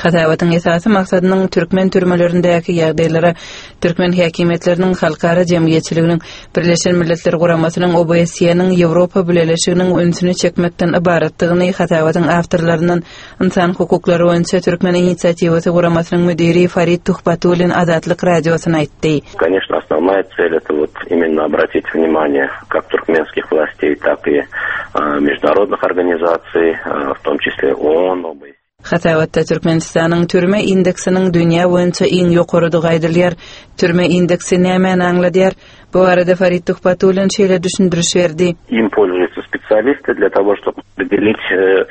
Hatawatyň esasy maksadynyň türkmen türmelerindäki ýagdaýlara türkmen häkimetleriniň halkara jemgyýetçiliginiň Birleşen Milletler Guramasynyň OBSE-niň Ýewropa Birleşiginiň önsüni çekmekden ibaratlygyny Hatawatyň awtorlaryndan insan hukuklary boýunça türkmen inisiatiwasy Guramasynyň müdiri Farid Tuhbatulin Azatlyk radiosyna aýtdy. Конечно, основная цель это вот именно обратить внимание как туркменских властей, так и международных организаций, в том числе ООН, ОБСЕ. Hatawatda Türkmenistanyň türme indeksiniň dünýä boýunça iň ýokarydy gaýdylýar. Türme indeksi nämäni aňladýar? Bu arada Farid Tuhbatulin şeýle düşündiriş berdi. Им пользуются специалисты для того, чтобы определить,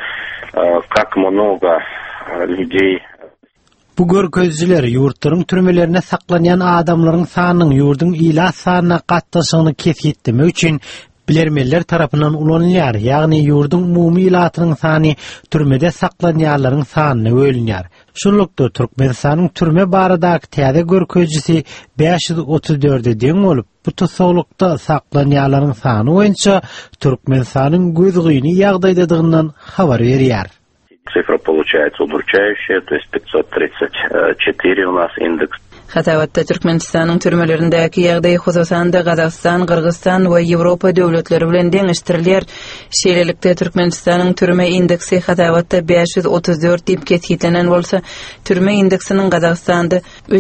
как много людей. Bu görkezjiler ýurtlaryň türmelerine saklanýan adamlaryň sanynyň ýurdun ila sanyna gatnaşygyny kesgitdirmek üçin bilermeler tarapyndan ulanýar, ýagny ýurdun umumy ilatynyň sany türmede saklanýarlaryň sanyna bölünýär. Şunlukda Türkmenistanyň türme baradaky täze görkezjisi 534-de deň bolup, bu tosolukda saklanýarlaryň sany boýunça Türkmenistanyň gözgyny ýagdaýdadygyndan habar berýär. Цифра получается удручающая, то есть 534 у нас индекс. Hatawatda Türkmenistanyň türmelerindäki ýagdaý hususan da Gazakistan, Kyrgyzstan we Ýewropa döwletleri bilen deňişdirilýär. Şeýlelikde Türkmenistanyň türme indeksi Hatawatda 534 diýip kesgitlenen bolsa, türme indeksiniň Gazakistanda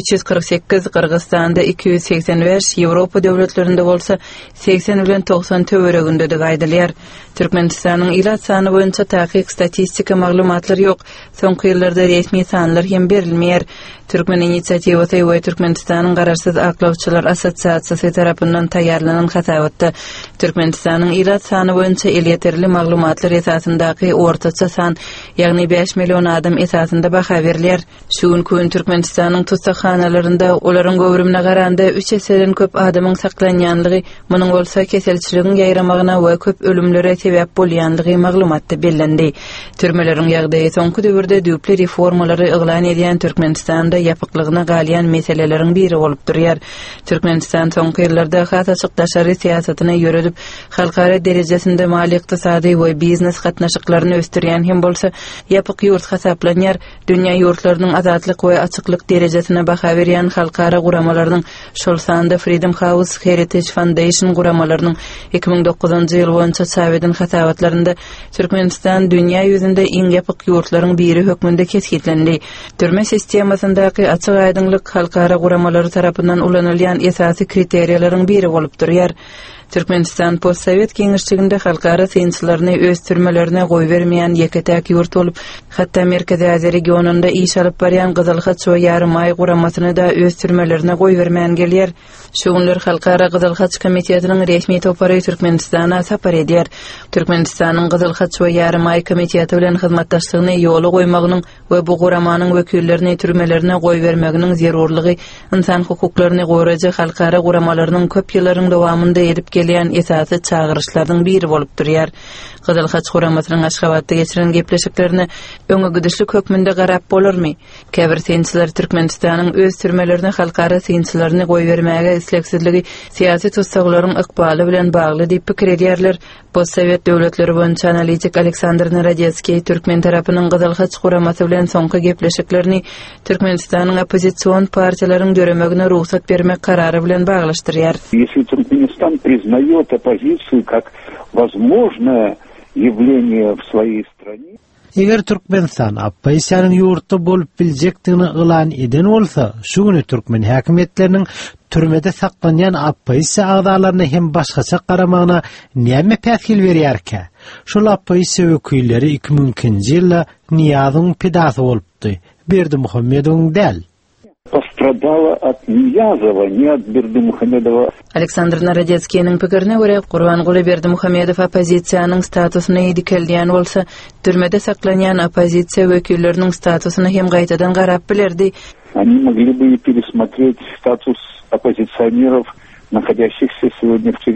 348, Kyrgyzstanda 285, Ýewropa döwletlerinde bolsa 80 bilen 90 töwereginde gaýdylýar. Türkmenistanyň ilat sany boýunça taýyk statistika maglumatlary ýok. Soňky ýyllarda resmi sanlar hem berilmeýär. Türkmen inisiatiwasy we Türkmenistanyň Garaşsyz aklawçylar assosiasiýasy tarapyndan taýýarlanan Hatawatda Türkmenistanyň ilat sany boýunça elýeterli maglumatlar esasyndaky ortaça san, ýagny 5 million adam esasynda baha berilýär. Şu gün Türkmenistanyň tutsakhanalaryna olaryň göwrümine garanda 3 eseden köp adamyň saklanýanlygy, munyň bolsa keselçiligiň ýaýramagyna we köp ölümlere sebäp bolýanlygy maglumatda bellendi. Türmeleriň ýagdaýy soňky döwürde düýpli reformalary eglan edýän Türkmenistanda ýapyklygyna galýan meseleleriň biri bolup durýar. Türkmenistan soňky ýyllarda hata çykdaşary siýasatyny ýöredip, halkara derejesinde mali ykdysady we biznes gatnaşyklaryny östürýän hem bolsa, ýapyk ýurt hasaplanýar, dünýä ýurtlarynyň azatlyk we açyklyk derejesine baha berýän halkara guramalarynyň şol sanda Freedom House Heritage Foundation guramalarynyň 2009-njy ýyl boýunça çap hatawatlarynda Türkmenistan dünýä ýüzünde iň ýapyk ýurtlaryň biri hökmünde kesgitlendi. Türme sistemasyndaky açyk aýdymlyk halkara guramalary tarapyndan ulanylýan esasy kriteriýalaryň biri bolup durýar. Türkmenistan postsovet keňişçiliginde halkara synçylaryny öz türmelerine goý bermeýän ýeketäk ýurt bolup, hatda Merkezi Aziýa regionunda iş alyp barýan Gyzylhaç we Ýarymay guramasyny da öz türmelerine goý bermän gelýär. Şu günler halkara Gyzylhaç komitetiniň resmi topary Türkmenistana sapar edýär. Türkmenistanyň Gyzylhaç we Ýarymay komiteti bilen hyzmatdaşlygyny ýola goýmagynyň we bu guramanyň wekillerini türmelerine goý bermeginiň zerurlygy insan hukuklaryny goraja halkara guramalarynyň köp ýyllaryň dowamında edip gelýän esasy çağırışlaryň biri bolup durýar. Gyzylhaç guramasynyň Aşgabatda geçiren gepleşiklerini öňe gidişlik hökmünde garap bolarmy? Käbir synçylar Türkmenistanyň öz türmelerine halkara synçylaryny goý bermäge isleksizligi siýasy tutsaklaryň ykbaly bilen bagly diýip pikir edýärler. Postsovet döwletleri boýunça analitik Aleksandr Narodetski Türkmen tarapynyň Gyzylhaç guramasy bilen soňky gepleşiklerini Türkmenistanyň opozisiýon partiýalaryň döremegine ruhsat bermek karary bilen baglaşdyrýar. Если Туркменистан признает оппозицию как возможное явление в своей стране. Eger Türkmenistan opposisiýanyň ýurtda bolup biljekdigini ýylan eden bolsa, şu güni türkmen häkimetleriniň türmede saklanýan oppozisiýa agdalaryna hem başgaça garamagyna näme täsir berýärkä? Şol oppozisiýa wekilleri 2000-nji ýylda Niýazyň pedasy bolupdy. Berdimuhammedowyň däl. Пострадала от Ниязова, не от Бердымухамедова. Aleksandr Narodetskiň pikirine görä Gurbanguly Berdimuhamedow opozisiýanyň statusyny dikeldiýän bolsa, türmede saklanýan opozisiýa wekilleriniň statusyny hem gaýtadan garap bilerdi. Они могли бы пересмотреть статус оппозиционеров, находящихся сегодня в тюрьме.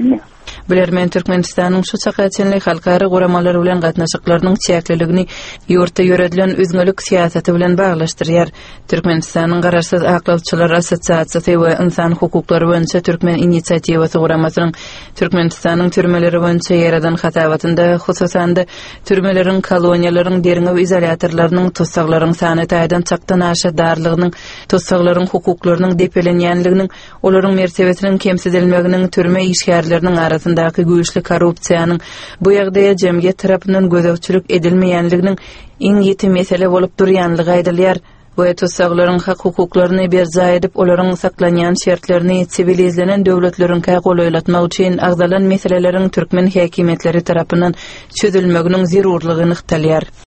Bilermen Türkmenistanyň şu çakaçynly halkara guramalary bilen gatnaşyklarynyň çäkliligini ýurtda ýöredilen üzgünlik siýasaty bilen baglaşdyrýar. Türkmenistanyň Gararsyz aklawçylar assosiasiýasy we insan hukuklary boýunça Türkmen inisiatiwasy guramasynyň Türkmenistanyň türmeleri boýunça ýaradan hatawatynda hususan da türmeleriň koloniýalaryň deriňe we izolatorlarynyň tutsaglaryň sany taýdan çaktan aşa darlygynyň tutsaklaryň hukuklarynyň depelenýänliginiň olaryň mertebesiniň kemsidilmeginiň türme işgärleriniň arasyndaky güýçli korrupsiýanyň bu ýagdaýa jemgyýet tarapyndan gözegçilik edilmeýänliginiň iň ýeti mesele bolup durýanlygy aýdylýar. Bu tutsaglaryň hak hukuklaryny berza edip olaryň saklanýan şertlerini sivilizlenen döwletleriň goýlatmak üçin agzalan meseleleriň türkmen häkimetleri tarapyndan çözülmeginiň zerurlygyny ykdalýar.